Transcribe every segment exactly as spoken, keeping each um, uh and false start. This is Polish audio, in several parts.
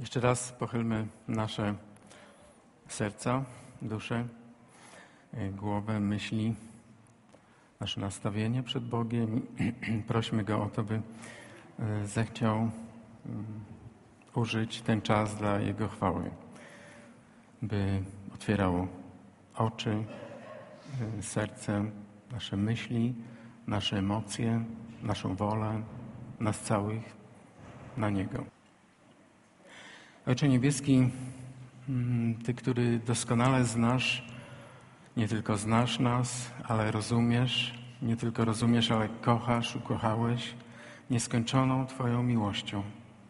Jeszcze raz pochylmy nasze serca, duszę, głowę, myśli, nasze nastawienie przed Bogiem. Prośmy Go o to, by zechciał użyć ten czas dla Jego chwały, by otwierał oczy, serce, nasze myśli, nasze emocje, naszą wolę, nas całych na Niego. Ojcze Niebieski, Ty, który doskonale znasz, nie tylko znasz nas, ale rozumiesz, nie tylko rozumiesz, ale kochasz, ukochałeś nieskończoną Twoją miłością.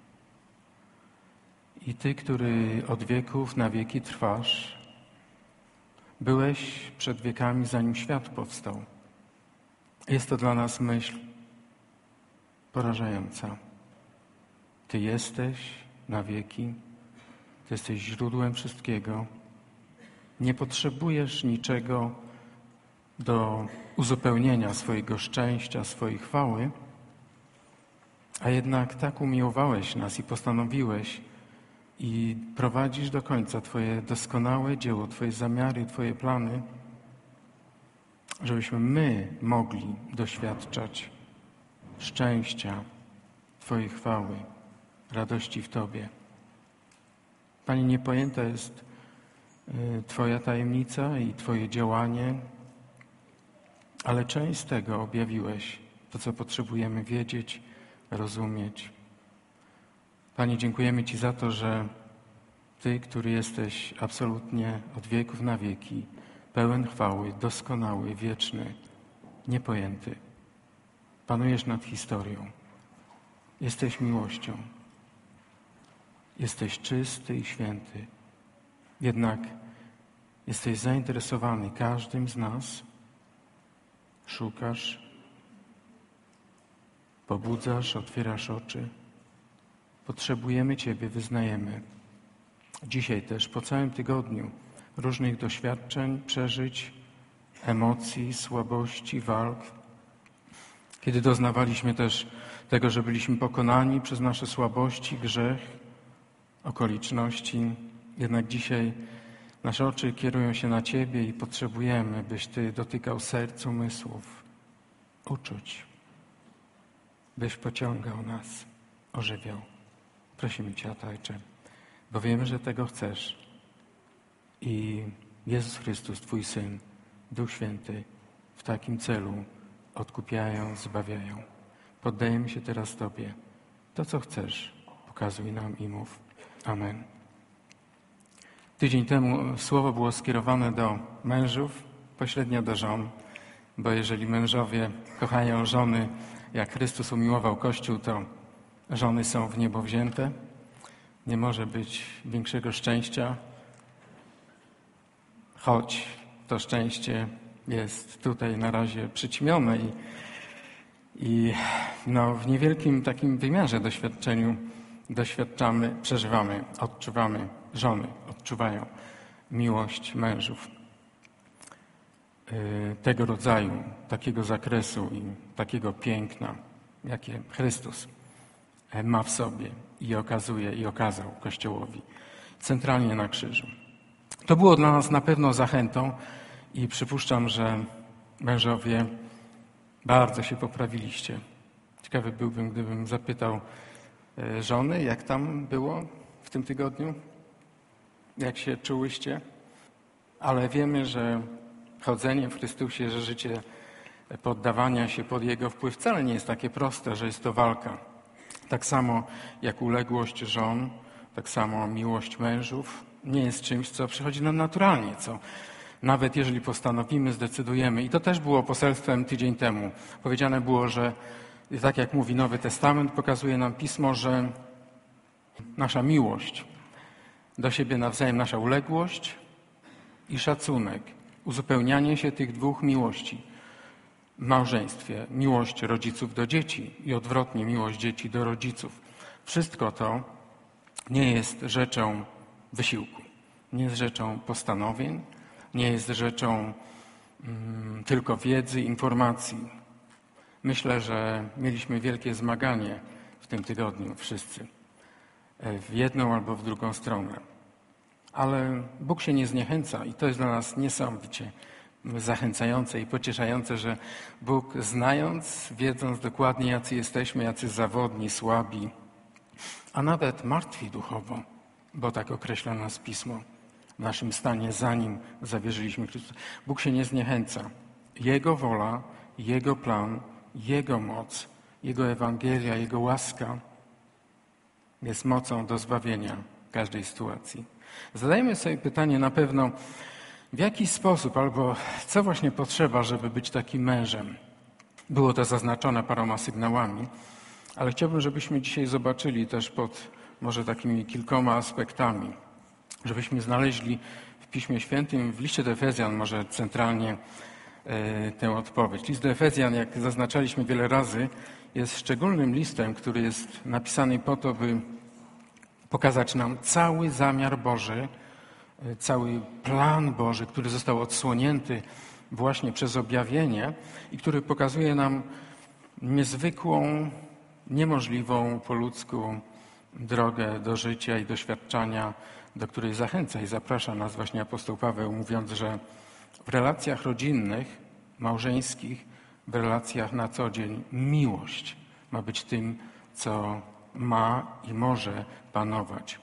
I Ty, który od wieków na wieki trwasz, byłeś przed wiekami, zanim świat powstał. Jest to dla nas myśl porażająca. Ty jesteś na wieki, Ty jesteś źródłem wszystkiego. Nie potrzebujesz niczego do uzupełnienia swojego szczęścia, swojej chwały, a jednak tak umiłowałeś nas i postanowiłeś i prowadzisz do końca Twoje doskonałe dzieło, Twoje zamiary, Twoje plany, żebyśmy my mogli doświadczać szczęścia, Twojej chwały, radości w Tobie. Panie, niepojęta jest Twoja tajemnica i Twoje działanie, ale część z tego objawiłeś, to co potrzebujemy wiedzieć, rozumieć. Panie, dziękujemy Ci za to, że Ty, który jesteś absolutnie od wieków na wieki, pełen chwały, doskonały, wieczny, niepojęty, panujesz nad historią. Jesteś miłością. Jesteś czysty i święty. Jednak jesteś zainteresowany każdym z nas. Szukasz, pobudzasz, otwierasz oczy. Potrzebujemy Ciebie, wyznajemy. Dzisiaj też, po całym tygodniu, różnych doświadczeń, przeżyć, emocji, słabości, walk. Kiedy doznawaliśmy też tego, że byliśmy pokonani przez nasze słabości, grzech, okoliczności. Jednak dzisiaj nasze oczy kierują się na Ciebie i potrzebujemy, byś Ty dotykał serc, umysłów, uczuć, byś pociągał nas, ożywiał. Prosimy Cię, Ojcze, bo wiemy, że tego chcesz. I Jezus Chrystus, Twój Syn, Duch Święty, w takim celu odkupiają, zbawiają. Poddajemy się teraz Tobie. To, co chcesz, pokazuj nam i mów. Amen. Tydzień temu słowo było skierowane do mężów, pośrednio do żon, bo jeżeli mężowie kochają żony, jak Chrystus umiłował Kościół, to żony są w niebo wzięte. Nie może być większego szczęścia, choć to szczęście jest tutaj na razie przyćmione i, i no, w niewielkim takim wymiarze doświadczeniu doświadczamy, przeżywamy, odczuwamy, żony odczuwają miłość mężów tego rodzaju, takiego zakresu i takiego piękna, jakie Chrystus ma w sobie i okazuje i okazał Kościołowi centralnie na krzyżu. To było dla nas na pewno zachętą i przypuszczam, że mężowie bardzo się poprawiliście. Ciekawy byłbym, gdybym zapytał żony, jak tam było w tym tygodniu, jak się czułyście, ale wiemy, że chodzenie w Chrystusie, że życie poddawania się pod Jego wpływ wcale nie jest takie proste, że jest to walka. Tak samo jak uległość żon, tak samo miłość mężów nie jest czymś, co przychodzi nam naturalnie, co nawet jeżeli postanowimy, zdecydujemy. I to też było poselstwem tydzień temu. Powiedziane było, że tak jak mówi Nowy Testament, pokazuje nam Pismo, że nasza miłość do siebie nawzajem, nasza uległość i szacunek, uzupełnianie się tych dwóch miłości w małżeństwie, miłość rodziców do dzieci i odwrotnie miłość dzieci do rodziców. Wszystko to nie jest rzeczą wysiłku, nie jest rzeczą postanowień, nie jest rzeczą mm, tylko wiedzy, informacji. Myślę, że mieliśmy wielkie zmaganie w tym tygodniu wszyscy. w jedną albo w drugą stronę. Ale Bóg się nie zniechęca i to jest dla nas niesamowicie zachęcające i pocieszające, że Bóg, znając, wiedząc dokładnie, jacy jesteśmy, jacy zawodni, słabi, a nawet martwi duchowo, bo tak określa nas Pismo, w naszym stanie, zanim zawierzyliśmy Chrystusowi. Bóg się nie zniechęca. Jego wola, Jego plan, Jego moc, Jego Ewangelia, Jego łaska jest mocą do zbawienia każdej sytuacji. Zadajmy sobie pytanie na pewno, w jaki sposób albo co właśnie potrzeba, żeby być takim mężem. Było to zaznaczone paroma sygnałami, ale chciałbym, żebyśmy dzisiaj zobaczyli też pod może takimi kilkoma aspektami, żebyśmy znaleźli w Piśmie Świętym, w liście do Efezjan może centralnie e, tę odpowiedź. List do Efezjan, jak zaznaczaliśmy wiele razy, jest szczególnym listem, który jest napisany po to, by pokazać nam cały zamiar Boży, cały plan Boży, który został odsłonięty właśnie przez objawienie i który pokazuje nam niezwykłą, niemożliwą po ludzku drogę do życia i doświadczenia, do której zachęca i zaprasza nas właśnie apostoł Paweł, mówiąc, że w relacjach rodzinnych, małżeńskich, w relacjach na co dzień miłość ma być tym, co ma i może panować.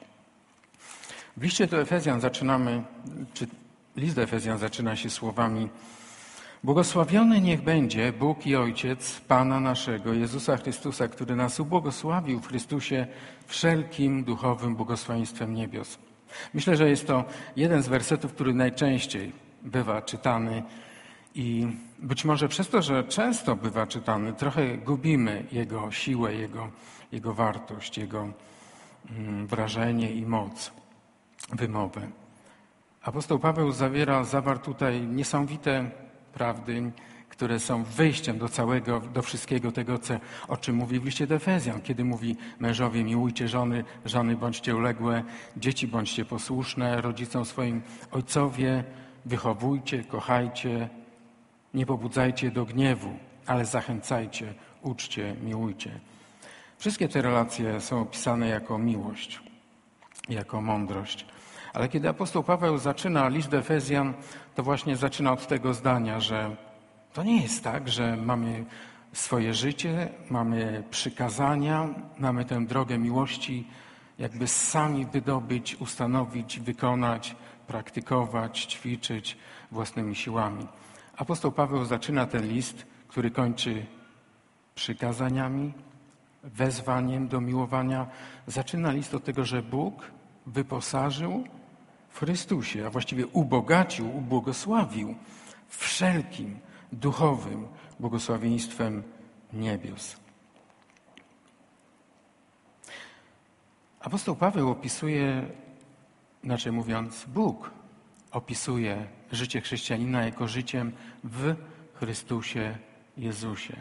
W liście do Efezjan zaczynamy, czy list do Efezjan zaczyna się słowami: Błogosławiony niech będzie Bóg i Ojciec Pana naszego, Jezusa Chrystusa, który nas ubłogosławił w Chrystusie wszelkim duchowym błogosławieństwem niebios. Myślę, że jest to jeden z wersetów, który najczęściej bywa czytany i być może przez to, że często bywa czytany, trochę gubimy jego siłę, jego, jego wartość, jego mm, wrażenie i moc, wymowę. Apostoł Paweł zawiera, zawarł tutaj niesamowite prawdy, które są wyjściem do całego, do wszystkiego tego, co, o czym mówi w liście do Efezjan, kiedy mówi: mężowie, miłujcie żony, żony bądźcie uległe, dzieci bądźcie posłuszne rodzicom swoim, ojcowie wychowujcie, kochajcie, nie pobudzajcie do gniewu, ale zachęcajcie, uczcie, miłujcie. Wszystkie te relacje są opisane jako miłość, jako mądrość. Ale kiedy apostoł Paweł zaczyna list do Efezjan, to właśnie zaczyna od tego zdania, że to nie jest tak, że mamy swoje życie, mamy przykazania, mamy tę drogę miłości jakby sami wydobyć, ustanowić, wykonać, praktykować, ćwiczyć własnymi siłami. Apostoł Paweł zaczyna ten list, który kończy przykazaniami, wezwaniem do miłowania. Zaczyna list od tego, że Bóg wyposażył w Chrystusie, a właściwie ubogacił, ubłogosławił wszelkim duchowym błogosławieństwem niebios. Apostoł Paweł opisuje, inaczej mówiąc, Bóg opisuje życie chrześcijanina jako życiem w Chrystusie Jezusie.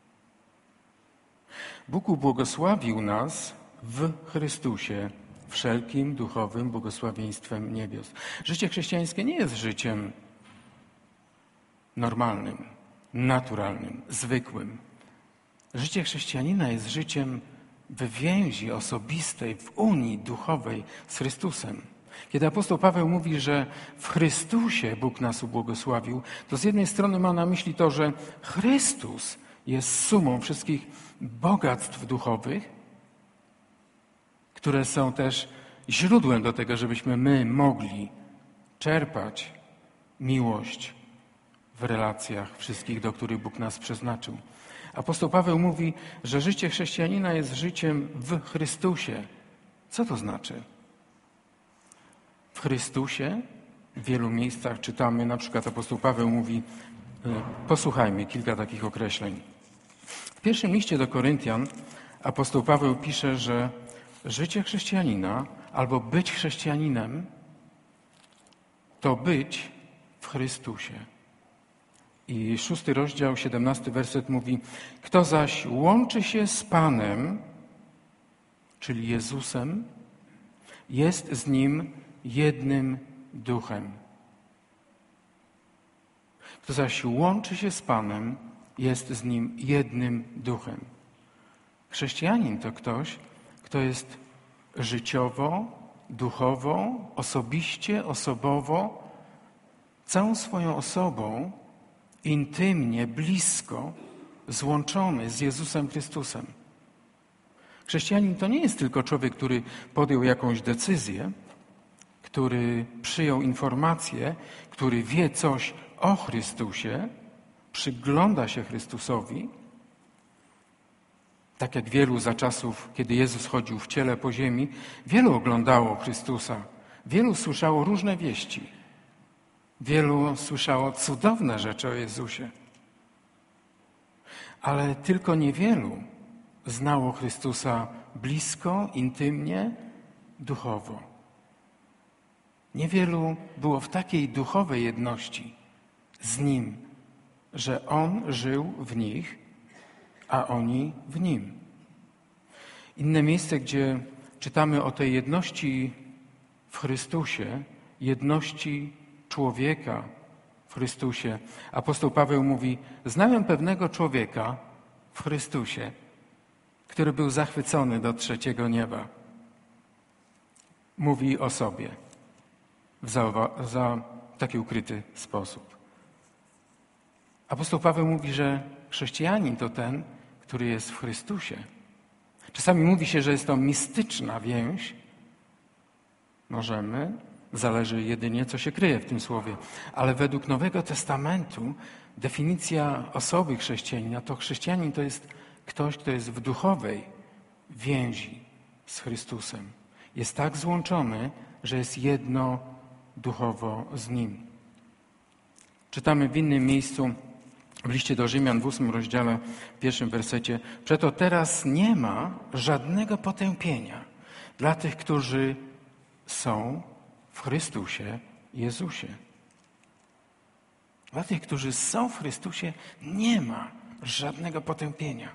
Bóg ubłogosławił nas w Chrystusie wszelkim duchowym błogosławieństwem niebios. Życie chrześcijańskie nie jest życiem normalnym, naturalnym, zwykłym. Życie chrześcijanina jest życiem w więzi osobistej, w unii duchowej z Chrystusem. Kiedy apostoł Paweł mówi, że w Chrystusie Bóg nas ubłogosławił, to z jednej strony ma na myśli to, że Chrystus jest sumą wszystkich bogactw duchowych, które są też źródłem do tego, żebyśmy my mogli czerpać miłość w relacjach wszystkich, do których Bóg nas przeznaczył. Apostoł Paweł mówi, że życie chrześcijanina jest życiem w Chrystusie. Co to znaczy? W Chrystusie w wielu miejscach czytamy, na przykład apostoł Paweł mówi, posłuchajmy kilka takich określeń. W pierwszym liście do Koryntian apostoł Paweł pisze, że życie chrześcijanina albo być chrześcijaninem to być w Chrystusie. I szósty rozdział, siedemnasty werset mówi: kto zaś łączy się z Panem, czyli Jezusem, jest z Nim jednym duchem. Kto zaś łączy się z Panem, jest z Nim jednym duchem. Chrześcijanin to ktoś, kto jest życiowo, duchowo, osobiście, osobowo, całą swoją osobą, intymnie, blisko złączony z Jezusem Chrystusem. Chrześcijanin to nie jest tylko człowiek, który podjął jakąś decyzję, który przyjął informację, który wie coś o Chrystusie, przygląda się Chrystusowi, tak jak wielu za czasów, kiedy Jezus chodził w ciele po ziemi, wielu oglądało Chrystusa, wielu słyszało różne wieści, wielu słyszało cudowne rzeczy o Jezusie, ale tylko niewielu znało Chrystusa blisko, intymnie, duchowo. Niewielu było w takiej duchowej jedności z Nim, że On żył w nich, a oni w Nim. Inne miejsce, gdzie czytamy o tej jedności w Chrystusie, jedności człowieka w Chrystusie. Apostoł Paweł mówi: znałem pewnego człowieka w Chrystusie, który był zachwycony do trzeciego nieba. Mówi o sobie w za, za taki ukryty sposób. Apostoł Paweł mówi, że chrześcijanin to ten, który jest w Chrystusie. Czasami mówi się, że jest to mistyczna więź. Możemy, zależy jedynie, co się kryje w tym słowie. Ale według Nowego Testamentu definicja osoby chrześcijanina to chrześcijanin to jest ktoś, kto jest w duchowej więzi z Chrystusem. Jest tak złączony, że jest jedno duchowo z Nim. Czytamy w innym miejscu w liście do Rzymian w ósmym rozdziale, w pierwszym wersecie: przeto teraz nie ma żadnego potępienia dla tych, którzy są w Chrystusie Jezusie. Dla tych, którzy są w Chrystusie, nie ma żadnego potępienia.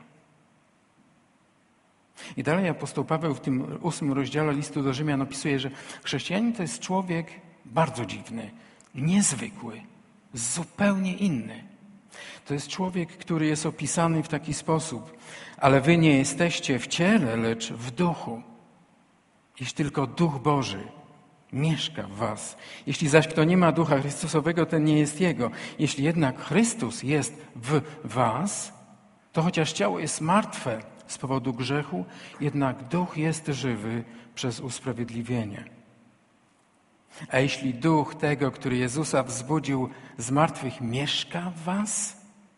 I dalej apostoł Paweł w tym ósmym rozdziale listu do Rzymian opisuje, że chrześcijanin to jest człowiek bardzo dziwny, niezwykły, zupełnie inny. To jest człowiek, który jest opisany w taki sposób: ale wy nie jesteście w ciele, lecz w duchu. Jeśli tylko Duch Boży mieszka w was. Jeśli zaś kto nie ma Ducha Chrystusowego, ten nie jest Jego. Jeśli jednak Chrystus jest w was, to chociaż ciało jest martwe z powodu grzechu, jednak Duch jest żywy przez usprawiedliwienie. A jeśli Duch tego, który Jezusa wzbudził z martwych, mieszka w was,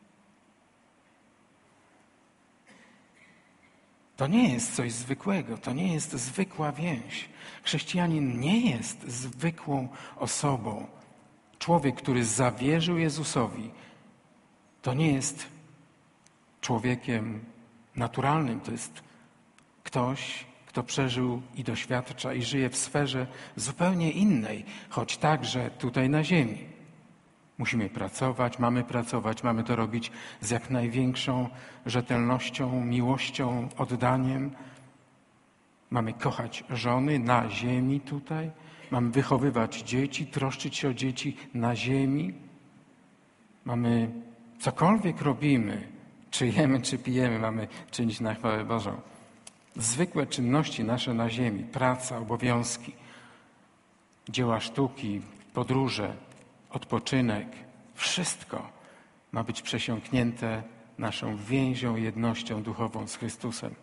to nie jest coś zwykłego, to nie jest zwykła więź. Chrześcijanin nie jest zwykłą osobą. Człowiek, który zawierzył Jezusowi, to nie jest człowiekiem naturalnym, to jest ktoś, kto przeżył i doświadcza i żyje w sferze zupełnie innej, choć także tutaj na ziemi. Musimy pracować, mamy pracować, mamy to robić z jak największą rzetelnością, miłością, oddaniem. Mamy kochać żony na ziemi tutaj, mamy wychowywać dzieci, troszczyć się o dzieci na ziemi. Mamy, cokolwiek robimy, czy jemy, czy pijemy, mamy czynić na chwałę Bożą. Zwykłe czynności nasze na ziemi, praca, obowiązki, dzieła sztuki, podróże, odpoczynek, wszystko ma być przesiąknięte naszą więzią, jednością duchową z Chrystusem.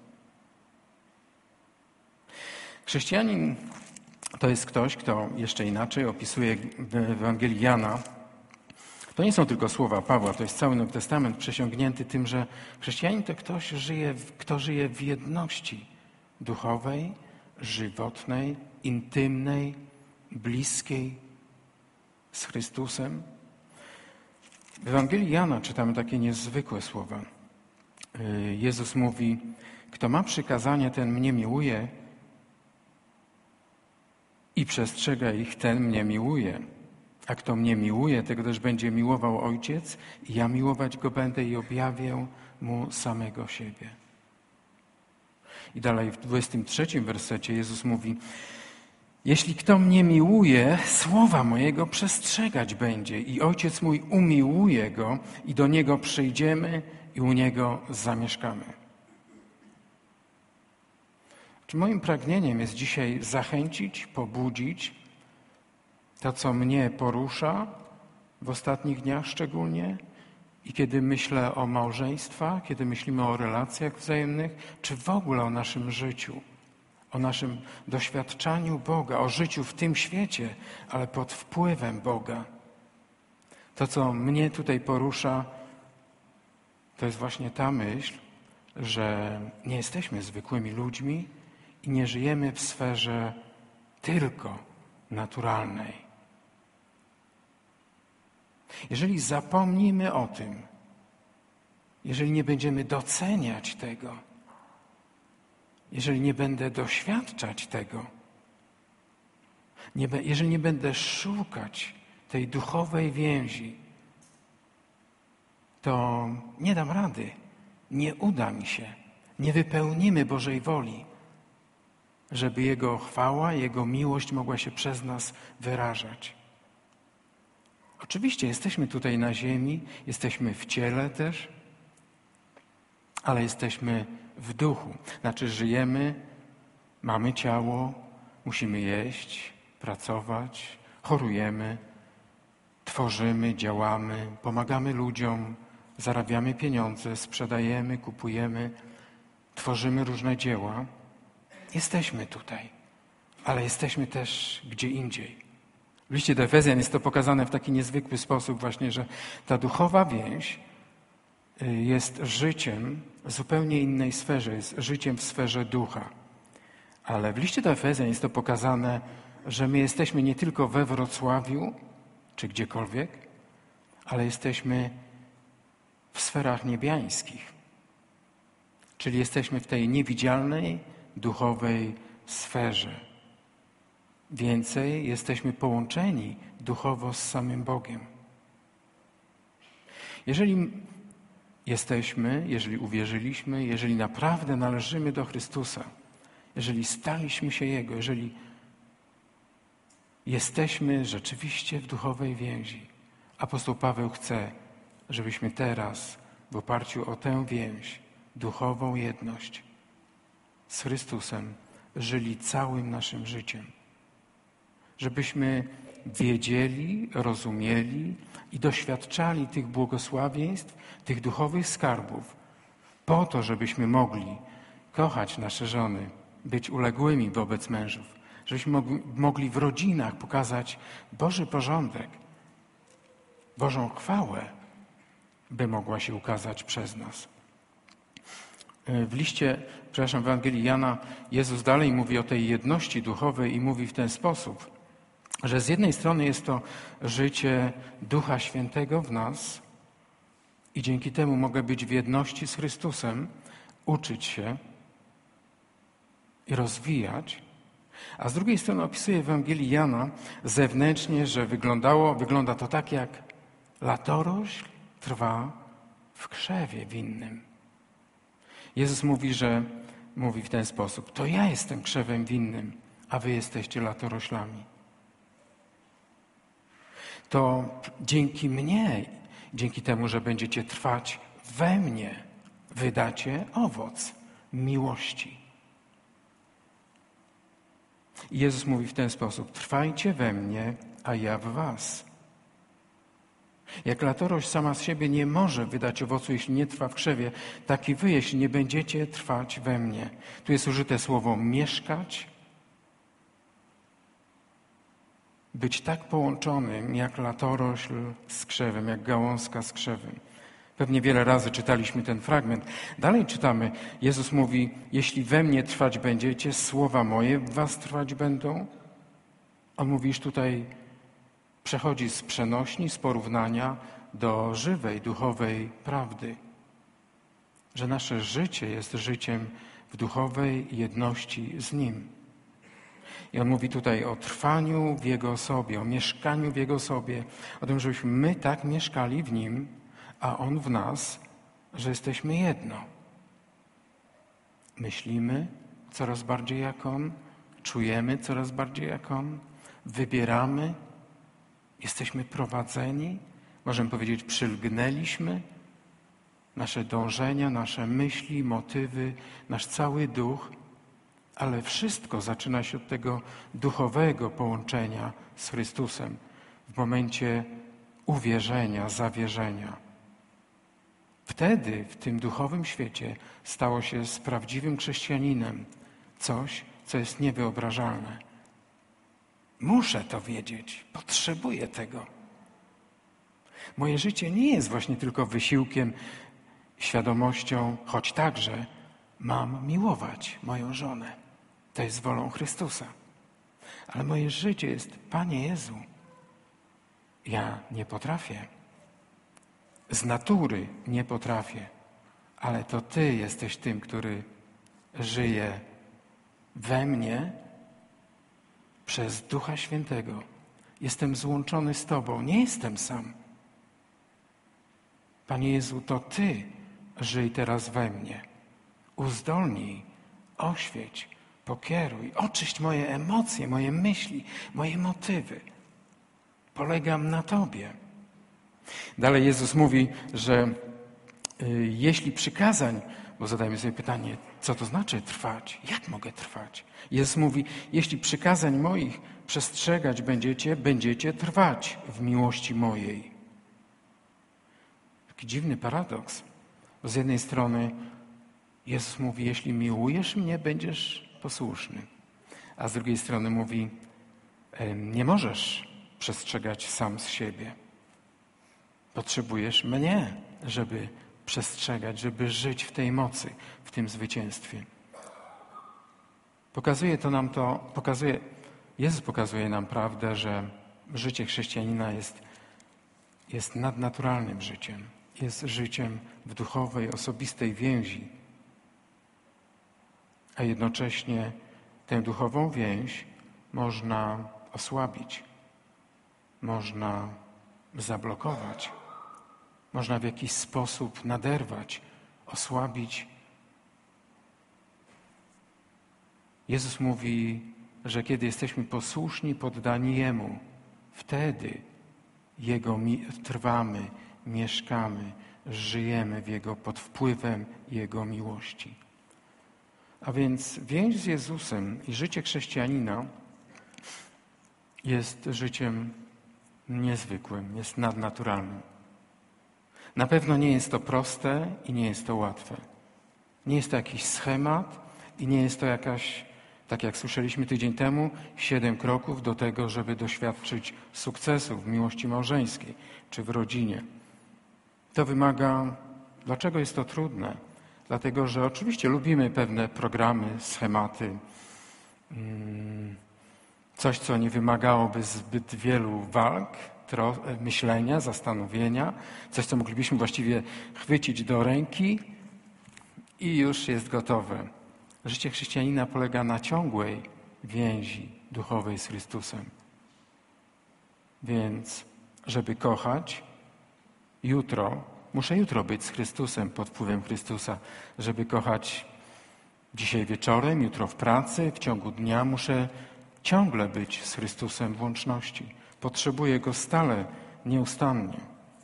Chrześcijanin to jest ktoś, kto jeszcze inaczej opisuje w Ewangelii Jana. To nie są tylko słowa Pawła, to jest cały Nowy Testament przesiągnięty tym, że chrześcijanin to ktoś, żyje, kto żyje w jedności duchowej, żywotnej, intymnej, bliskiej z Chrystusem. W Ewangelii Jana czytamy takie niezwykłe słowa. Jezus mówi: kto ma przykazanie, ten mnie miłuje i przestrzega ich, ten mnie miłuje. A kto mnie miłuje, tego też będzie miłował Ojciec i ja miłować go będę i objawię mu samego siebie. I dalej w dwudziestym trzecim wersecie Jezus mówi: jeśli kto mnie miłuje, słowa mojego przestrzegać będzie i Ojciec mój umiłuje go i do niego przyjdziemy i u niego zamieszkamy. Czy moim pragnieniem jest dzisiaj zachęcić, pobudzić to, co mnie porusza w ostatnich dniach szczególnie i kiedy myślę o małżeństwach, kiedy myślimy o relacjach wzajemnych, czy w ogóle o naszym życiu, o naszym doświadczaniu Boga, o życiu w tym świecie, ale pod wpływem Boga. To, co mnie tutaj porusza, to jest właśnie ta myśl, że nie jesteśmy zwykłymi ludźmi i nie żyjemy w sferze tylko naturalnej. Jeżeli zapomnimy o tym, jeżeli nie będziemy doceniać tego, jeżeli nie będę doświadczać tego, nie be, jeżeli nie będę szukać tej duchowej więzi, to nie dam rady, nie uda mi się, nie wypełnimy Bożej woli, żeby Jego chwała, Jego miłość mogła się przez nas wyrażać. Oczywiście jesteśmy tutaj na ziemi, jesteśmy w ciele też, ale jesteśmy w duchu. Znaczy żyjemy, mamy ciało, musimy jeść, pracować, chorujemy, tworzymy, działamy, pomagamy ludziom, zarabiamy pieniądze, sprzedajemy, kupujemy, tworzymy różne dzieła. Jesteśmy tutaj, ale jesteśmy też gdzie indziej. W liście do Efezjan jest to pokazane w taki niezwykły sposób właśnie, że ta duchowa więź jest życiem w zupełnie innej sferze, jest życiem w sferze ducha. Ale w liście do Efezjan jest to pokazane, że my jesteśmy nie tylko we Wrocławiu, czy gdziekolwiek, ale jesteśmy w sferach niebiańskich. Czyli jesteśmy w tej niewidzialnej, duchowej sferze. Więcej, jesteśmy połączeni duchowo z samym Bogiem. Jeżeli jesteśmy, jeżeli uwierzyliśmy, jeżeli naprawdę należymy do Chrystusa, jeżeli staliśmy się Jego, jeżeli jesteśmy rzeczywiście w duchowej więzi, apostoł Paweł chce, żebyśmy teraz w oparciu o tę więź, duchową jedność z Chrystusem, żyli całym naszym życiem. Żebyśmy wiedzieli, rozumieli i doświadczali tych błogosławieństw, tych duchowych skarbów, po to, żebyśmy mogli kochać nasze żony, być uległymi wobec mężów, żebyśmy mogli, mogli w rodzinach pokazać Boży porządek, Bożą chwałę, by mogła się ukazać przez nas. W liście, przepraszam, w Ewangelii Jana Jezus dalej mówi o tej jedności duchowej i mówi w ten sposób, że z jednej strony jest to życie Ducha Świętego w nas i dzięki temu mogę być w jedności z Chrystusem, uczyć się i rozwijać, a z drugiej strony opisuje w Ewangelii Jana zewnętrznie, że wyglądało, wygląda to tak, jak latorośl trwa w krzewie winnym. Jezus mówi, że mówi w ten sposób: to ja jestem krzewem winnym, a wy jesteście latoroślami. To dzięki mnie, dzięki temu, że będziecie trwać we mnie, wydacie owoc miłości. I Jezus mówi w ten sposób: trwajcie we mnie, a ja w was. Jak latorośl sama z siebie nie może wydać owocu, jeśli nie trwa w krzewie, tak i wy, jeśli nie będziecie trwać we mnie. Tu jest użyte słowo mieszkać, być tak połączonym jak latorośl z krzewem, jak gałązka z krzewem. Pewnie wiele razy czytaliśmy ten fragment. Dalej czytamy, Jezus mówi: jeśli we mnie trwać będziecie, słowa moje w was trwać będą. On mówi już tutaj, przechodzi z przenośni, z porównania do żywej, duchowej prawdy. Że nasze życie jest życiem w duchowej jedności z Nim. I on mówi tutaj o trwaniu w Jego osobie, o mieszkaniu w Jego osobie, o tym, żebyśmy my tak mieszkali w Nim, a On w nas, że jesteśmy jedno. Myślimy coraz bardziej jak On, czujemy coraz bardziej jak On, wybieramy, jesteśmy prowadzeni, możemy powiedzieć, przylgnęliśmy. Nasze dążenia, nasze myśli, motywy, nasz cały duch Ale wszystko zaczyna się od tego duchowego połączenia z Chrystusem w momencie uwierzenia, zawierzenia. Wtedy w tym duchowym świecie stało się z prawdziwym chrześcijaninem coś, co jest niewyobrażalne. Muszę to wiedzieć, potrzebuję tego. Moje życie nie jest właśnie tylko wysiłkiem, świadomością, choć także mam miłować moją żonę. To jest wolą Chrystusa. Ale moje życie jest, Panie Jezu, ja nie potrafię. Z natury nie potrafię, ale to Ty jesteś tym, który żyje we mnie przez Ducha Świętego. Jestem złączony z Tobą, nie jestem sam. Panie Jezu, to Ty żyj teraz we mnie. Uzdolnij, oświeć, pokieruj, oczyść moje emocje, moje myśli, moje motywy. Polegam na Tobie. Dalej Jezus mówi, że y, jeśli przykazań, bo zadajmy sobie pytanie, co to znaczy trwać? Jak mogę trwać? Jezus mówi, jeśli przykazań moich przestrzegać będziecie, będziecie trwać w miłości mojej. Taki dziwny paradoks. Bo z jednej strony Jezus mówi, jeśli miłujesz mnie, będziesz posłuszny. A z drugiej strony mówi, nie możesz przestrzegać sam z siebie. Potrzebujesz mnie, żeby przestrzegać, żeby żyć w tej mocy, w tym zwycięstwie. Pokazuje to nam to, pokazuje, Jezus pokazuje nam prawdę, że życie chrześcijanina jest, jest nadnaturalnym życiem. Jest życiem w duchowej, osobistej więzi. A jednocześnie tę duchową więź można osłabić, można zablokować, można w jakiś sposób naderwać, osłabić. Jezus mówi, że kiedy jesteśmy posłuszni, poddani Jemu, wtedy Jego mi- trwamy, mieszkamy, żyjemy w Jego, pod wpływem Jego miłości. A więc więź z Jezusem i życie chrześcijanina jest życiem niezwykłym, jest nadnaturalnym. Na pewno nie jest to proste i nie jest to łatwe. Nie jest to jakiś schemat i nie jest to jakaś, tak jak słyszeliśmy tydzień temu, siedem kroków do tego, żeby doświadczyć sukcesu w miłości małżeńskiej czy w rodzinie. To wymaga, dlaczego jest to trudne? Dlatego, że oczywiście lubimy pewne programy, schematy, coś, co nie wymagałoby zbyt wielu walk, tro, myślenia, zastanowienia, coś, co moglibyśmy właściwie chwycić do ręki i już jest gotowe. Życie chrześcijanina polega na ciągłej więzi duchowej z Chrystusem. Więc, żeby kochać, jutro, muszę jutro być z Chrystusem, pod wpływem Chrystusa. Żeby kochać dzisiaj wieczorem, jutro w pracy, w ciągu dnia, muszę ciągle być z Chrystusem w łączności. Potrzebuję Go stale, nieustannie.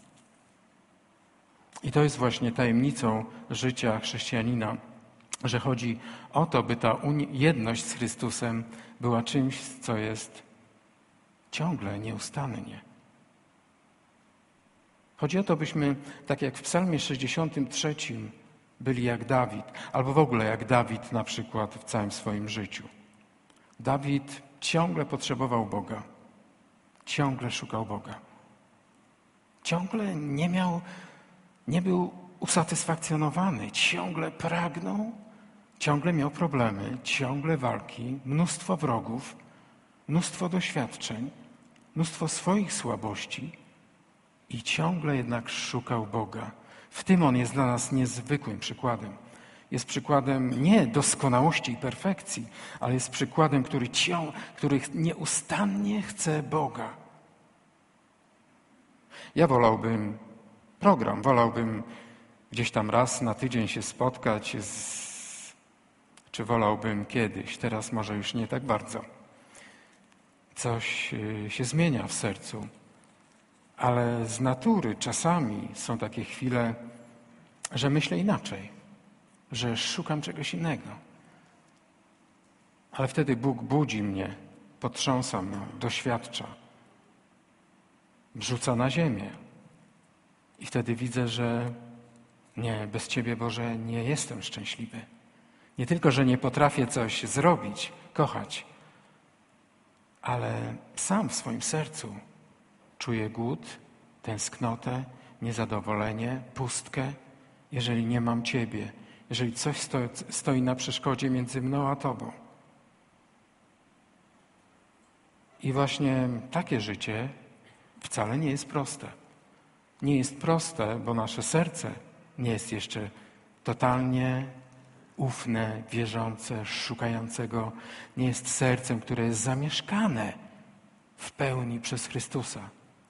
I to jest właśnie tajemnicą życia chrześcijanina, że chodzi o to, by ta jedność z Chrystusem była czymś, co jest ciągle, nieustannie. Chodzi o to, byśmy, tak jak w Psalmie sześćdziesiątym trzecim, byli jak Dawid, albo w ogóle jak Dawid na przykład w całym swoim życiu. Dawid ciągle potrzebował Boga, ciągle szukał Boga. Ciągle nie miał, nie był usatysfakcjonowany, ciągle pragnął, ciągle miał problemy, ciągle walki, mnóstwo wrogów, mnóstwo doświadczeń, mnóstwo swoich słabości i ciągle jednak szukał Boga. W tym on jest dla nas niezwykłym przykładem. Jest przykładem nie doskonałości i perfekcji, ale jest przykładem, który, cią, który nieustannie chce Boga. Ja wolałbym program, wolałbym gdzieś tam raz na tydzień się spotkać, z, czy wolałbym kiedyś, teraz może już nie tak bardzo. Coś się zmienia w sercu, ale z natury czasami są takie chwile, że myślę inaczej, że szukam czegoś innego. Ale wtedy Bóg budzi mnie, potrząsa mną, doświadcza, wrzuca na ziemię. I wtedy widzę, że nie, bez Ciebie, Boże, nie jestem szczęśliwy. Nie tylko, że nie potrafię coś zrobić, kochać, ale sam w swoim sercu czuję głód, tęsknotę, niezadowolenie, pustkę, jeżeli nie mam Ciebie, jeżeli coś stoi, stoi na przeszkodzie między mną a Tobą. I właśnie takie życie wcale nie jest proste. Nie jest proste, bo nasze serce nie jest jeszcze totalnie ufne, wierzące, szukającego. Nie jest sercem, które jest zamieszkane w pełni przez Chrystusa.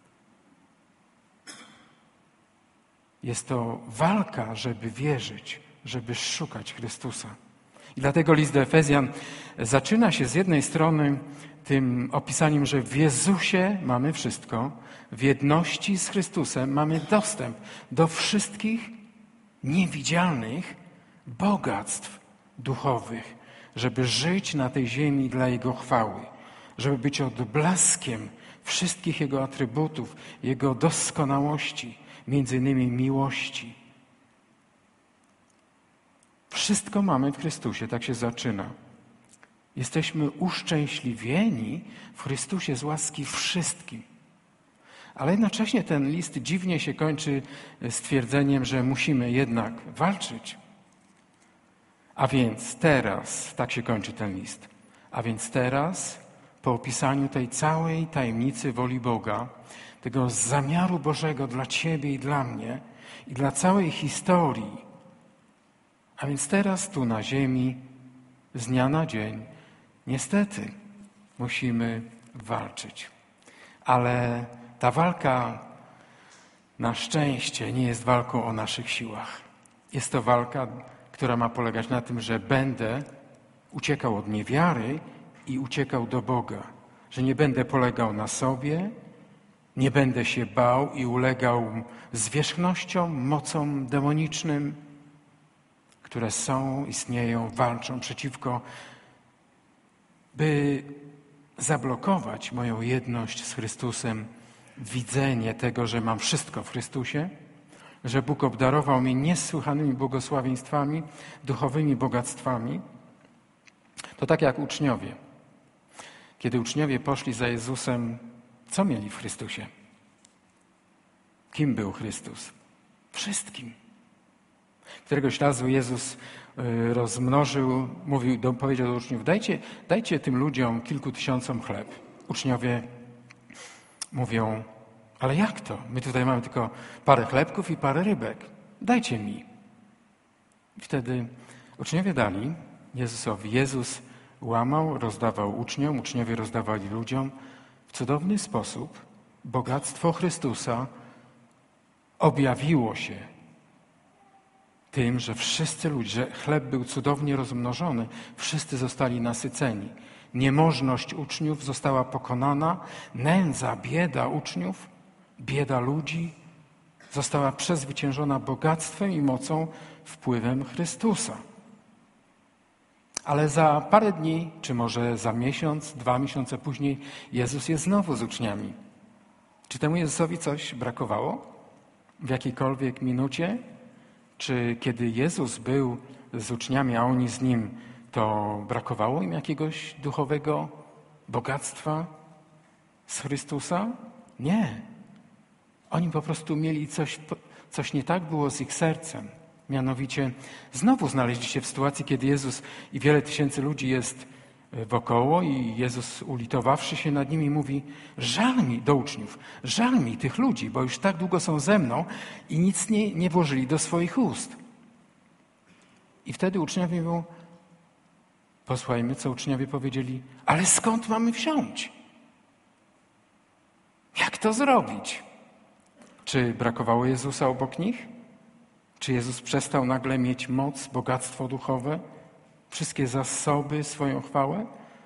Jest to walka, żeby wierzyć, żeby szukać Chrystusa. I dlatego list do Efezjan zaczyna się z jednej strony tym opisaniem, że w Jezusie mamy wszystko, w jedności z Chrystusem mamy dostęp do wszystkich niewidzialnych bogactw duchowych, żeby żyć na tej ziemi dla Jego chwały, żeby być odblaskiem wszystkich Jego atrybutów, Jego doskonałości, między innymi miłości. Wszystko mamy w Chrystusie, tak się zaczyna. Jesteśmy uszczęśliwieni w Chrystusie z łaski wszystkim. Ale jednocześnie ten list dziwnie się kończy stwierdzeniem, że musimy jednak walczyć. A więc teraz, tak się kończy ten list, a więc teraz, po opisaniu tej całej tajemnicy woli Boga, tego zamiaru Bożego dla Ciebie i dla mnie i dla całej historii, a więc teraz tu na ziemi, z dnia na dzień, niestety musimy walczyć. Ale ta walka na szczęście nie jest walką o naszych siłach. Jest to walka, która ma polegać na tym, że będę uciekał od niewiary i uciekał do Boga. Że nie będę polegał na sobie, nie będę się bał i ulegał zwierzchnościom, mocom demonicznym, które są, istnieją, walczą przeciwko, by zablokować moją jedność z Chrystusem, widzenie tego, że mam wszystko w Chrystusie, że Bóg obdarował mnie niesłychanymi błogosławieństwami, duchowymi bogactwami. To tak jak uczniowie. Kiedy uczniowie poszli za Jezusem, co mieli w Chrystusie? Kim był Chrystus? Wszystkim. Któregoś razu Jezus rozmnożył, mówił, do, powiedział do uczniów, dajcie, dajcie tym ludziom, kilku tysiącom chleb. Uczniowie mówią, ale jak to? My tutaj mamy tylko parę chlebków i parę rybek. Dajcie mi. I wtedy uczniowie dali Jezusowi. Jezus łamał, rozdawał uczniom, uczniowie rozdawali ludziom. W cudowny sposób bogactwo Chrystusa objawiło się tym, że wszyscy ludzie, że chleb był cudownie rozmnożony, wszyscy zostali nasyceni. Niemożność uczniów została pokonana, nędza, bieda uczniów, bieda ludzi została przezwyciężona bogactwem i mocą, wpływem Chrystusa. Ale za parę dni, czy może za miesiąc, dwa miesiące później, Jezus jest znowu z uczniami. Czy temu Jezusowi coś brakowało? W jakiejkolwiek minucie? Czy kiedy Jezus był z uczniami, a oni z Nim, to brakowało im jakiegoś duchowego bogactwa z Chrystusa? Nie. Oni po prostu mieli coś, coś nie tak było z ich sercem. Mianowicie znowu znaleźli się w sytuacji, kiedy Jezus i wiele tysięcy ludzi jest wokoło i Jezus, ulitowawszy się nad nimi, mówi, żal mi do uczniów, żal mi tych ludzi, bo już tak długo są ze mną i nic nie, nie włożyli do swoich ust. I wtedy uczniowie mówią, posłuchajmy, co uczniowie powiedzieli, ale skąd mamy wziąć? Jak to zrobić? Czy brakowało Jezusa obok nich? Czy Jezus przestał nagle mieć moc, bogactwo duchowe? Wszystkie zasoby, swoją chwałę?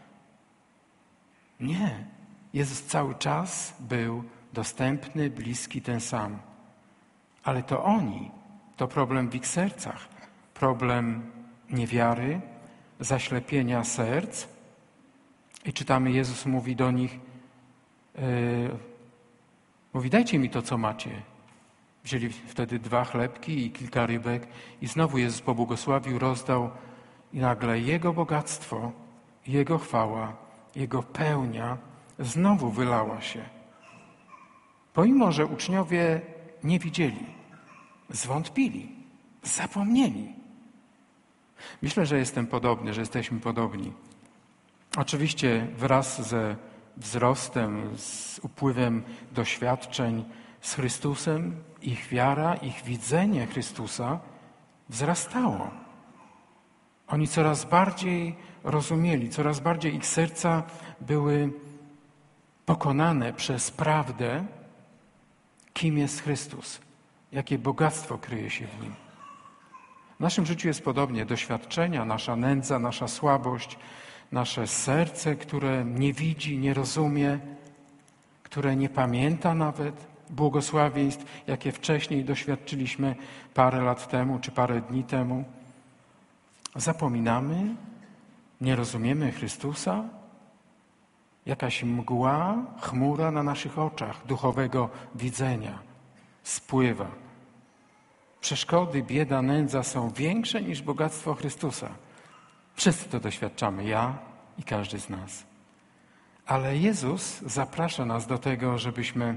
Nie. Jezus cały czas był dostępny, bliski, ten sam. Ale to oni, to problem w ich sercach. Problem niewiary, zaślepienia serc, I czytamy, Jezus mówi do nich, yy, mówi, dajcie mi to, co macie. Wzięli wtedy dwa chlebki i kilka rybek i znowu Jezus pobłogosławił, rozdał i nagle Jego bogactwo, Jego chwała, Jego pełnia znowu wylała się. Pomimo, że uczniowie nie widzieli, zwątpili, zapomnieli. Myślę, że jestem podobny, że jesteśmy podobni. Oczywiście wraz ze wzrostem, z upływem doświadczeń z Chrystusem, ich wiara, ich widzenie Chrystusa wzrastało. Oni coraz bardziej rozumieli, coraz bardziej ich serca były pokonane przez prawdę, kim jest Chrystus, jakie bogactwo kryje się w Nim. W naszym życiu jest podobnie. Doświadczenia, nasza nędza, nasza słabość, nasze serce, które nie widzi, nie rozumie, które nie pamięta nawet błogosławieństw, jakie wcześniej doświadczyliśmy parę lat temu czy parę dni temu. Zapominamy, nie rozumiemy Chrystusa. Jakaś mgła, chmura na naszych oczach duchowego widzenia spływa. Przeszkody, bieda, nędza są większe niż bogactwo Chrystusa. Wszyscy to doświadczamy, ja i każdy z nas. Ale Jezus zaprasza nas do tego, żebyśmy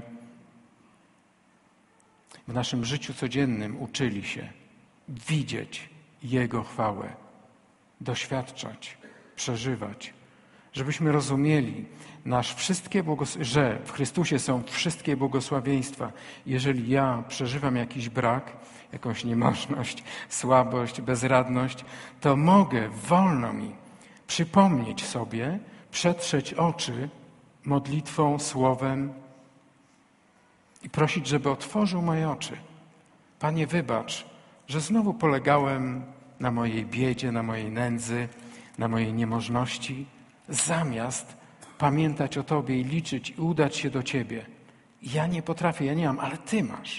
w naszym życiu codziennym uczyli się widzieć Jego chwałę, doświadczać, przeżywać, żebyśmy rozumieli, nasz wszystkie błogos- że w Chrystusie są wszystkie błogosławieństwa. Jeżeli ja przeżywam jakiś brak, jakąś niemożność, słabość, bezradność, to mogę, wolno mi przypomnieć sobie, przetrzeć oczy modlitwą, słowem i prosić, żeby otworzył moje oczy. Panie, wybacz, że znowu polegałem na mojej biedzie, na mojej nędzy, na mojej niemożności, zamiast pamiętać o Tobie i liczyć i udać się do Ciebie. Ja nie potrafię, ja nie mam, ale Ty masz.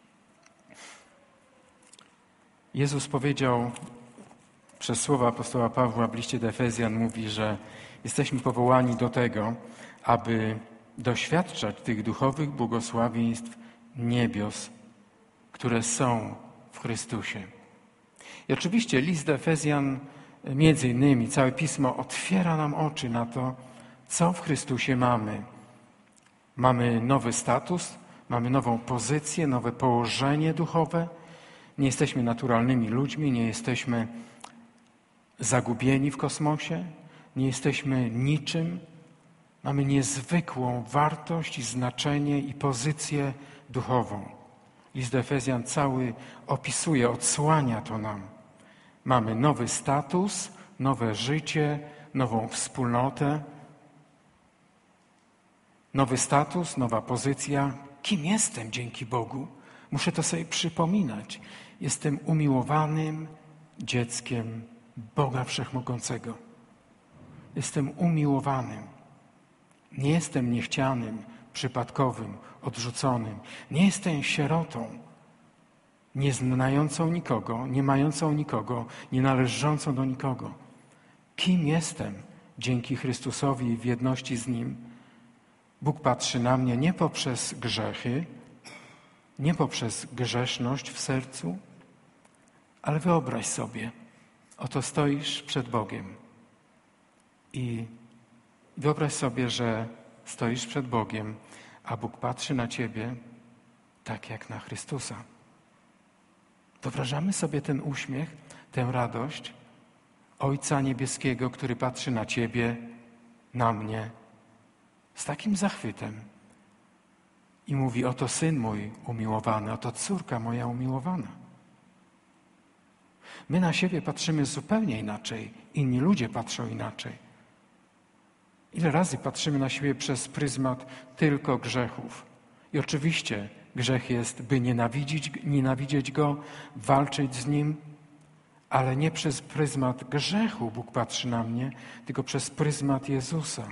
Jezus powiedział przez słowa apostoła Pawła w liście do Efezjan, mówi, że jesteśmy powołani do tego, aby doświadczać tych duchowych błogosławieństw niebios, które są w Chrystusie. I oczywiście list do Efezjan, między innymi całe Pismo otwiera nam oczy na to, co w Chrystusie mamy. Mamy nowy status, mamy nową pozycję, nowe położenie duchowe. Nie jesteśmy naturalnymi ludźmi, nie jesteśmy zagubieni w kosmosie, nie jesteśmy niczym. Mamy niezwykłą wartość i znaczenie i pozycję duchową. List do Efezjan cały opisuje, odsłania to nam. Mamy nowy status, nowe życie, nową wspólnotę. Nowy status, nowa pozycja. Kim jestem dzięki Bogu? Muszę to sobie przypominać. Jestem umiłowanym dzieckiem Boga Wszechmogącego. Jestem umiłowanym. Nie jestem niechcianym, przypadkowym, odrzuconym. Nie jestem sierotą, nie znającą nikogo, nie mającą nikogo, nie należącą do nikogo. Kim jestem dzięki Chrystusowi i w jedności z Nim? Bóg patrzy na mnie nie poprzez grzechy, nie poprzez grzeszność w sercu, ale wyobraź sobie, oto stoisz przed Bogiem i wyobraź sobie, że stoisz przed Bogiem, a Bóg patrzy na ciebie tak jak na Chrystusa. Wyobrażamy sobie ten uśmiech, tę radość Ojca Niebieskiego, który patrzy na ciebie, na mnie, z takim zachwytem i mówi, oto Syn mój umiłowany, oto córka moja umiłowana. My na siebie patrzymy zupełnie inaczej, inni ludzie patrzą inaczej. Ile razy patrzymy na siebie przez pryzmat tylko grzechów. I oczywiście grzech jest, by nienawidzić, nienawidzieć Go, walczyć z Nim, ale nie przez pryzmat grzechu Bóg patrzy na mnie, tylko przez pryzmat Jezusa.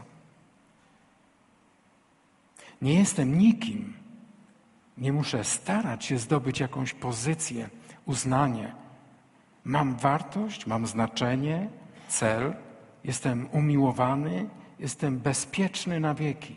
Nie jestem nikim. Nie muszę starać się zdobyć jakąś pozycję, uznanie. Mam wartość, mam znaczenie, cel. Jestem umiłowany, jestem bezpieczny na wieki.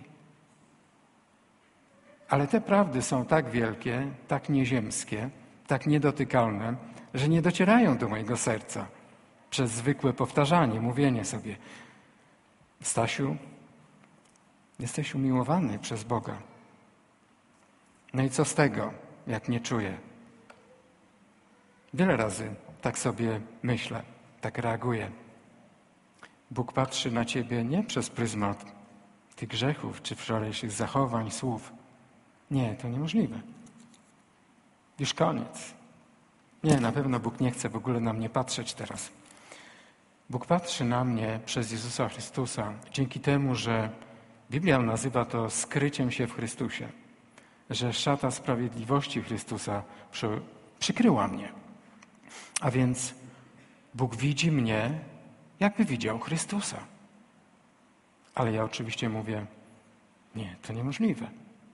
Ale te prawdy są tak wielkie, tak nieziemskie, tak niedotykalne, że nie docierają do mojego serca przez zwykłe powtarzanie, mówienie sobie: Stasiu, jesteś umiłowany przez Boga. No i co z tego, jak nie czuję? Wiele razy tak sobie myślę, tak reaguję. Bóg patrzy na ciebie nie przez pryzmat tych grzechów czy wczorajszych zachowań, słów. Nie, to niemożliwe. Już koniec. Nie, na pewno Bóg nie chce w ogóle na mnie patrzeć teraz. Bóg patrzy na mnie przez Jezusa Chrystusa dzięki temu, że Biblia nazywa to skryciem się w Chrystusie, że szata sprawiedliwości Chrystusa przy, przykryła mnie. A więc Bóg widzi mnie, jakby widział Chrystusa. Ale ja oczywiście mówię: nie, to niemożliwe.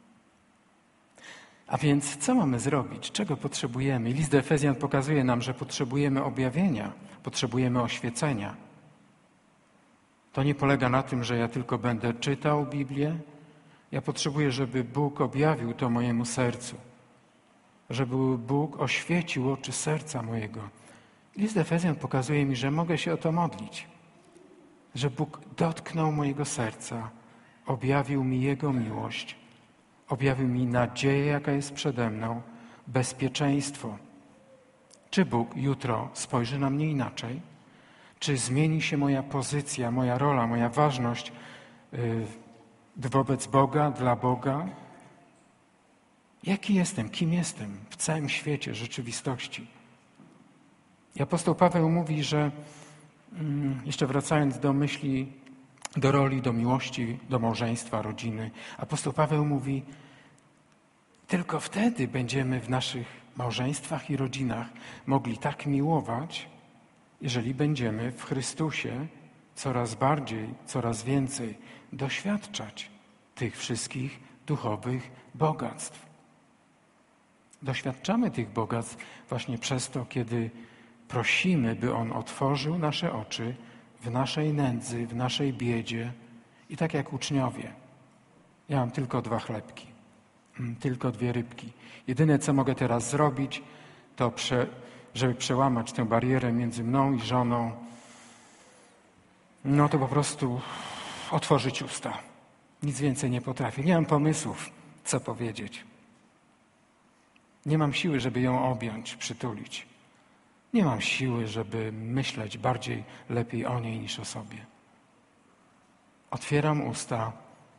A więc co mamy zrobić? Czego potrzebujemy? List do Efezjan pokazuje nam, że potrzebujemy objawienia, potrzebujemy oświecenia. To nie polega na tym, że ja tylko będę czytał Biblię. Ja potrzebuję, żeby Bóg objawił to mojemu sercu. Żeby Bóg oświecił oczy serca mojego. List do Efezjan pokazuje mi, że mogę się o to modlić. Że Bóg dotknął mojego serca, objawił mi Jego miłość, objawił mi nadzieję, jaka jest przede mną, bezpieczeństwo. Czy Bóg jutro spojrzy na mnie inaczej? Czy zmieni się moja pozycja, moja rola, moja ważność yy, wobec Boga, dla Boga? Jaki jestem? Kim jestem w całym świecie rzeczywistości? I apostoł Paweł mówi, że yy, jeszcze wracając do myśli, do roli, do miłości, do małżeństwa, rodziny, apostoł Paweł mówi: tylko wtedy będziemy w naszych małżeństwach i rodzinach mogli tak miłować, jeżeli będziemy w Chrystusie coraz bardziej, coraz więcej doświadczać tych wszystkich duchowych bogactw. Doświadczamy tych bogactw właśnie przez to, kiedy prosimy, by On otworzył nasze oczy w naszej nędzy, w naszej biedzie. I tak jak uczniowie, ja mam tylko dwa chlebki, tylko dwie rybki. Jedyne, co mogę teraz zrobić, to prze, żeby przełamać tę barierę między mną i żoną, no to po prostu otworzyć usta. Nic więcej nie potrafię. Nie mam pomysłów, co powiedzieć. Nie mam siły, żeby ją objąć, przytulić. Nie mam siły, żeby myśleć bardziej, lepiej o niej niż o sobie. Otwieram usta,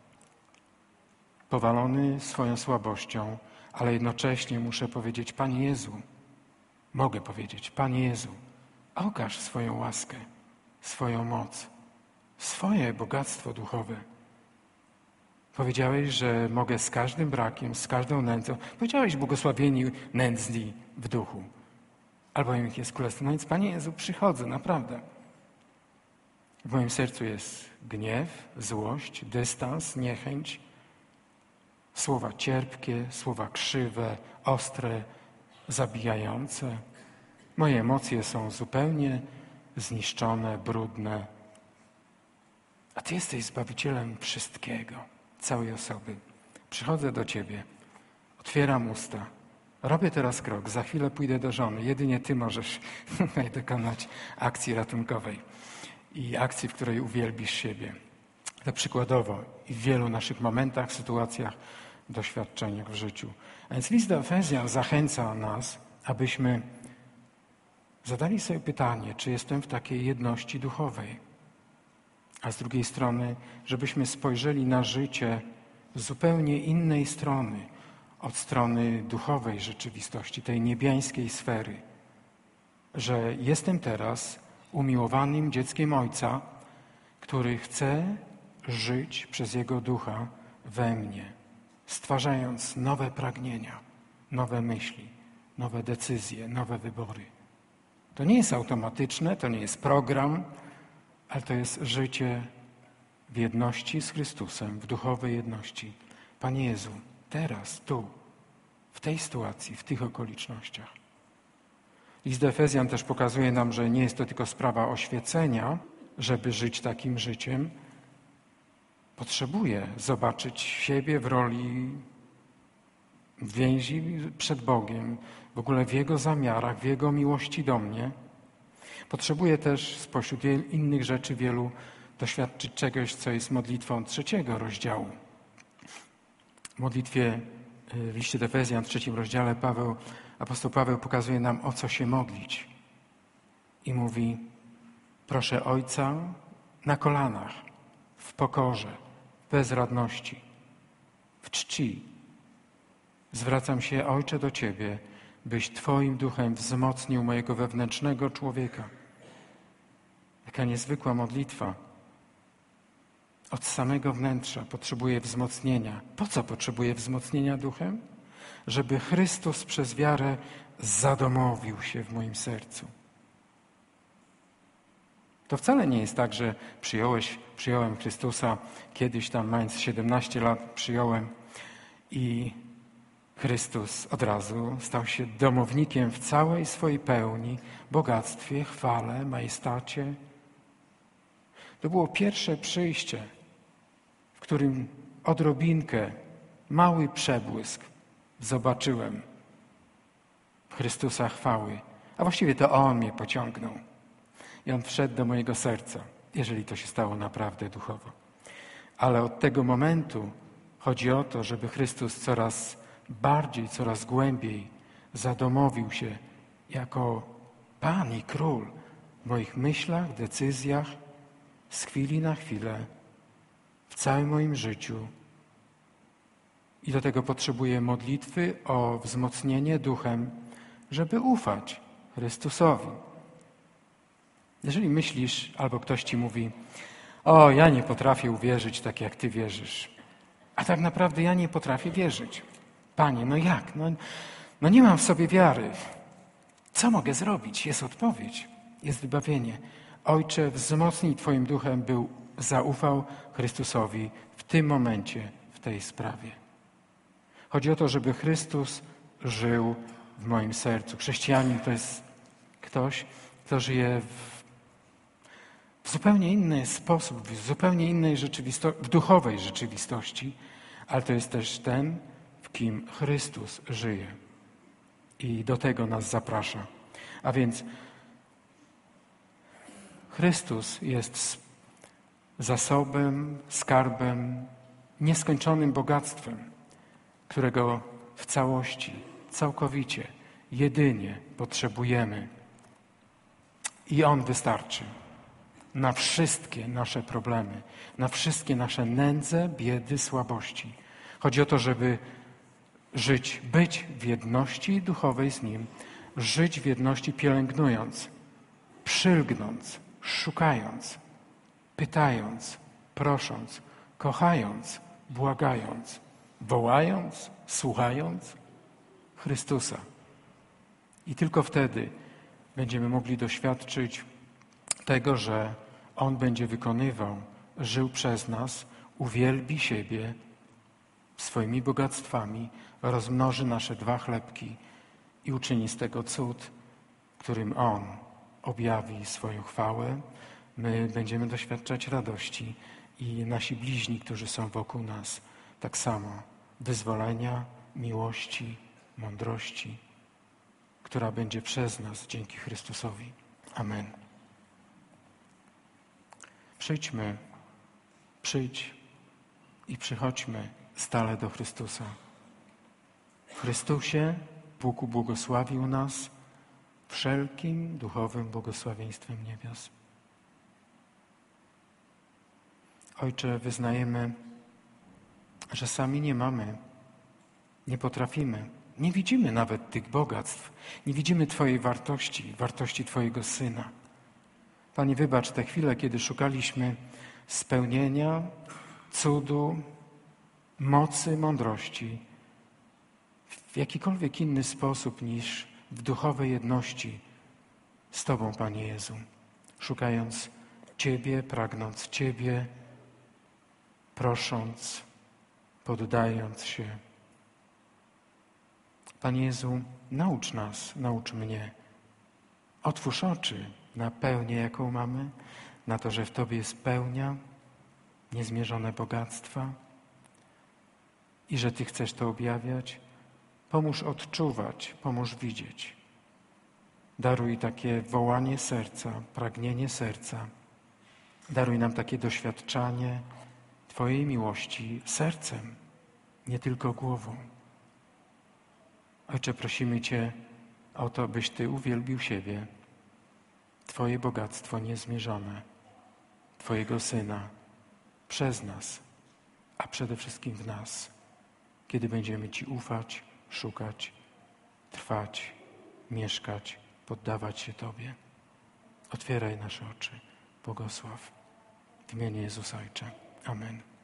powalony swoją słabością, ale jednocześnie muszę powiedzieć: Panie Jezu, mogę powiedzieć: Panie Jezu, okaż swoją łaskę, swoją moc, swoje bogactwo duchowe. Powiedziałeś, że mogę z każdym brakiem, z każdą nędzą. Powiedziałeś: błogosławieni nędzni w duchu, albowiem ich jest królestwo. No więc, Panie Jezu, przychodzę, naprawdę. W moim sercu jest gniew, złość, dystans, niechęć, słowa cierpkie, słowa krzywe, ostre, zabijające. Moje emocje są zupełnie zniszczone, brudne. A Ty jesteś Zbawicielem wszystkiego, całej osoby. Przychodzę do Ciebie, otwieram usta, robię teraz krok, za chwilę pójdę do żony. Jedynie Ty możesz tutaj dokonać akcji ratunkowej i akcji, w której uwielbisz siebie. To przykładowo i w wielu naszych momentach, sytuacjach, doświadczeniach w życiu. A więc list do Efezjan zachęca nas, abyśmy zadali sobie pytanie, czy jestem w takiej jedności duchowej. A z drugiej strony, żebyśmy spojrzeli na życie z zupełnie innej strony, od strony duchowej rzeczywistości, tej niebiańskiej sfery. Że jestem teraz umiłowanym dzieckiem Ojca, który chce żyć przez Jego Ducha we mnie, stwarzając nowe pragnienia, nowe myśli, nowe decyzje, nowe wybory. To nie jest automatyczne, to nie jest program, ale to jest życie w jedności z Chrystusem, w duchowej jedności. Panie Jezu, teraz, tu, w tej sytuacji, w tych okolicznościach. List do Efezjan też pokazuje nam, że nie jest to tylko sprawa oświecenia, żeby żyć takim życiem, Potrzebuję zobaczyć siebie w roli więzi przed Bogiem, w ogóle w Jego zamiarach, w Jego miłości do mnie. Potrzebuję też spośród innych rzeczy wielu doświadczyć czegoś, co jest modlitwą trzeciego rozdziału. W modlitwie w liście do Efezjan, w trzecim rozdziale Paweł, apostoł Paweł pokazuje nam, o co się modlić. I mówi, proszę Ojca na kolanach, w pokorze, w bezradności, w czci. Zwracam się, Ojcze, do Ciebie, byś Twoim duchem wzmocnił mojego wewnętrznego człowieka. Jaka niezwykła modlitwa. Od samego wnętrza potrzebuję wzmocnienia. Po co potrzebuję wzmocnienia duchem? Żeby Chrystus przez wiarę zadomowił się w moim sercu. To wcale nie jest tak, że przyjąłeś, przyjąłem Chrystusa, kiedyś tam mając siedemnaście lat przyjąłem i Chrystus od razu stał się domownikiem w całej swojej pełni, bogactwie, chwale, majestacie. To było pierwsze przyjście, w którym odrobinkę, mały przebłysk zobaczyłem Chrystusa chwały. A właściwie to On mnie pociągnął. I On wszedł do mojego serca, jeżeli to się stało naprawdę duchowo. Ale od tego momentu chodzi o to, żeby Chrystus coraz bardziej, coraz głębiej zadomowił się jako Pan i Król w moich myślach, decyzjach, z chwili na chwilę, w całym moim życiu. I do tego potrzebuję modlitwy o wzmocnienie duchem, żeby ufać Chrystusowi. Jeżeli myślisz, albo ktoś ci mówi, o, ja nie potrafię uwierzyć tak, jak ty wierzysz. A tak naprawdę ja nie potrafię wierzyć. Panie, no jak? No, no nie mam w sobie wiary. Co mogę zrobić? Jest odpowiedź, jest wybawienie. Ojcze, wzmocnij Twoim duchem, był, zaufał Chrystusowi w tym momencie, w tej sprawie. Chodzi o to, żeby Chrystus żył w moim sercu. Chrześcijanin to jest ktoś, kto żyje w, w zupełnie inny sposób, w zupełnie innej rzeczywistości, w duchowej rzeczywistości, ale to jest też ten, w kim Chrystus żyje. I do tego nas zaprasza. A więc Chrystus jest zasobem, skarbem, nieskończonym bogactwem, którego w całości, całkowicie, jedynie potrzebujemy. I On wystarczy na wszystkie nasze problemy, na wszystkie nasze nędze, biedy, słabości. Chodzi o to, żeby żyć, być w jedności duchowej z Nim, żyć w jedności pielęgnując, przylgnąc, szukając, pytając, prosząc, kochając, błagając, wołając, słuchając Chrystusa. I tylko wtedy będziemy mogli doświadczyć tego, że On będzie wykonywał, żył przez nas, uwielbi siebie swoimi bogactwami, rozmnoży nasze dwa chlebki i uczyni z tego cud, którym On objawi swoją chwałę. My będziemy doświadczać radości i nasi bliźni, którzy są wokół nas, tak samo wyzwolenia, miłości, mądrości, która będzie przez nas dzięki Chrystusowi. Amen. Przyjdźmy, przyjdź i przychodźmy stale do Chrystusa. W Chrystusie Bóg ubłogosławił nas wszelkim duchowym błogosławieństwem niebios. Ojcze, wyznajemy, że sami nie mamy, nie potrafimy, nie widzimy nawet tych bogactw, nie widzimy Twojej wartości, wartości Twojego Syna. Panie, wybacz te chwile, kiedy szukaliśmy spełnienia, cudu, mocy, mądrości w jakikolwiek inny sposób niż w duchowej jedności z Tobą, Panie Jezu. Szukając Ciebie, pragnąc Ciebie, prosząc, poddając się. Panie Jezu, naucz nas, naucz mnie. Otwórz oczy na pełnię, jaką mamy, na to, że w Tobie jest pełnia, niezmierzone bogactwa i że Ty chcesz to objawiać. Pomóż odczuwać, pomóż widzieć. Daruj takie wołanie serca, pragnienie serca. Daruj nam takie doświadczanie Twojej miłości sercem, nie tylko głową. Ojcze, prosimy Cię o to, byś Ty uwielbił siebie, Twoje bogactwo niezmierzone, Twojego Syna, przez nas, a przede wszystkim w nas, kiedy będziemy Ci ufać, szukać, trwać, mieszkać, poddawać się Tobie. Otwieraj nasze oczy. Błogosław. W imieniu Jezusa Ojcze. Amen.